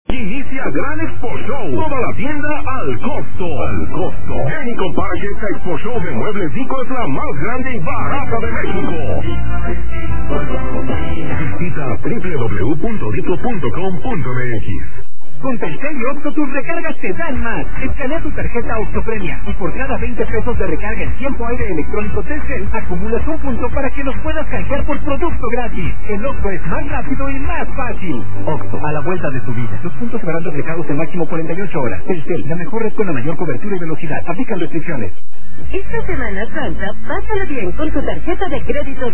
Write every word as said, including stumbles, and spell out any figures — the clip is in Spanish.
Inicia Gran Expo Show. Toda la tienda al costo. Al costo. Ven y compara que esta Expo Show de Muebles Vico es la más grande y barata de México. Visita doble u doble u doble u punto vico punto com punto m x. Con Telcel y Octo tus recargas te dan más. Escanea tu tarjeta Octopremia y por cada veinte pesos de recarga en tiempo aire electrónico Telcel acumulas un punto para que los puedas canjear por producto gratis. El Octo es más rápido y más fácil. Octo, a la vuelta de tu vida. Los puntos se verán reflejados en máximo cuarenta y ocho horas. Telcel, la mejor red con la mayor cobertura y velocidad. Aplican restricciones. Esta Semana Santa, pásala bien con tu tarjeta de crédito